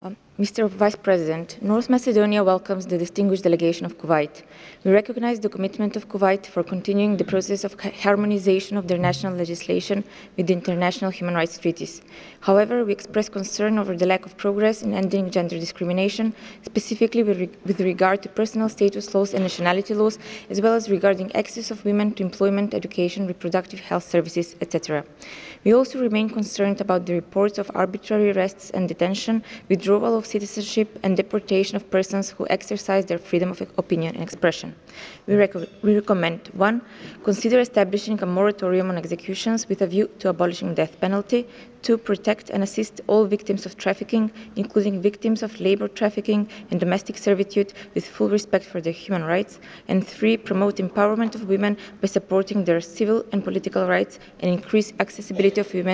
Mr. Vice President, North Macedonia welcomes the distinguished delegation of Kuwait. We recognize the commitment of Kuwait for continuing the process of harmonization of their national legislation with the international human rights treaties. However, we express concern over the lack of progress in ending gender discrimination, specifically with regard to personal status laws and nationality laws, as well as regarding access of women to employment, education, reproductive health services, etc. We also remain concerned about the reports of arbitrary arrests and detention, withdrawal of citizenship, and deportation of persons who exercise their freedom of opinion and expression. We recommend 1. Consider establishing a moratorium on executions with a view to abolishing death penalty. 2. Protect and assist all victims of trafficking, including victims of labor trafficking and domestic servitude, with full respect for their human rights. And 3. Promote empowerment of women by supporting their civil and political rights and increase accessibility of women